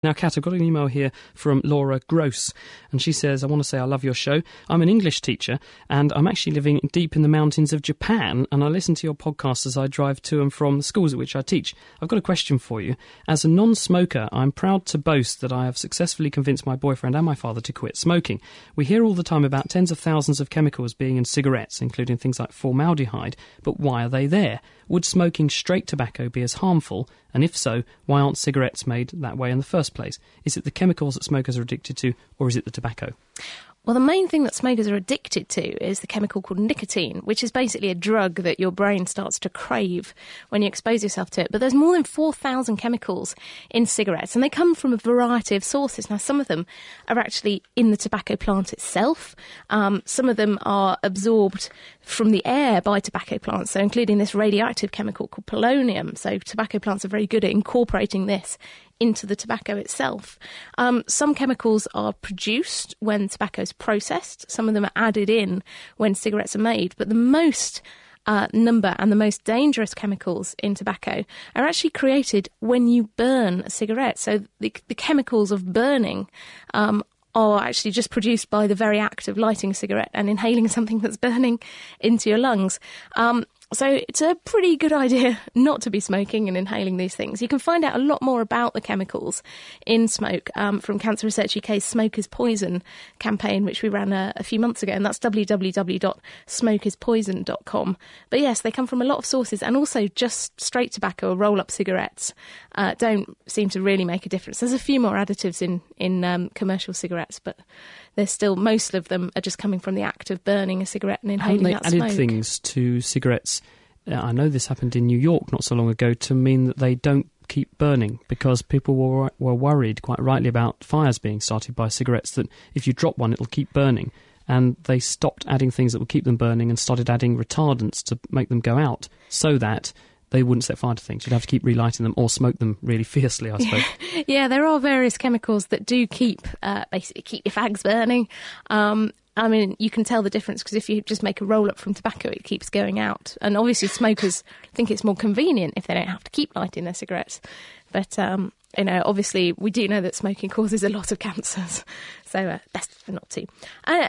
Now, Kat, I've got an email here from Laura Gross, and she says, I want to say I love your show. I'm an English teacher, and I'm actually living deep in the mountains of Japan, and I listen to your podcast as I drive to and from the schools at which I teach. I've got a question for you. As a non-smoker, I'm proud to boast that I have successfully convinced my boyfriend and my father to quit smoking. We hear all the time about tens of thousands of chemicals being in cigarettes, including things like formaldehyde, but why are they there? Would smoking straight tobacco be as harmful? And if so, why aren't cigarettes made that way in the first place? Is it the chemicals that smokers are addicted to, or is it the tobacco? Well, the main thing that smokers are addicted to is the chemical called nicotine, which is basically a drug that your brain starts to crave when you expose yourself to it. But there's more than 4,000 chemicals in cigarettes, and they come from a variety of sources. Now, some of them are actually in the tobacco plant itself. Some of them are absorbed from the air by tobacco plants, so including this radioactive chemical called polonium. So tobacco plants are very good at incorporating this into the tobacco itself. Some chemicals are produced when tobacco is processed. Some of them are added in when cigarettes are made. But the most number and the most dangerous chemicals in tobacco are actually created when you burn a cigarette. So the chemicals of burning are actually just produced by the very act of lighting a cigarette and inhaling something that's burning into your lungs. So it's a pretty good idea not to be smoking and inhaling these things. You can find out a lot more about the chemicals in smoke from Cancer Research UK's Smoker's Poison campaign, which we ran a few months ago, and that's www.smokeispoison.com. But yes, they come from a lot of sources, and also just straight tobacco or roll-up cigarettes don't seem to really make a difference. There's a few more additives in commercial cigarettes, but there's still, most of them are just coming from the act of burning a cigarette and inhaling that smoke. Haven't they added things to cigarettes? I know this happened in New York not so long ago, to mean that they don't keep burning, because people were worried, quite rightly, about fires being started by cigarettes, that if you drop one, it'll keep burning. And they stopped adding things that would keep them burning and started adding retardants to make them go out, so that they wouldn't set fire to things. You'd have to keep relighting them or smoke them really fiercely, I suppose. Yeah, there are various chemicals that do basically keep your fags burning. I mean, you can tell the difference, because if you just make a roll-up from tobacco, it keeps going out. And obviously smokers think it's more convenient if they don't have to keep lighting their cigarettes. But, obviously we do know that smoking causes a lot of cancers. So best not to.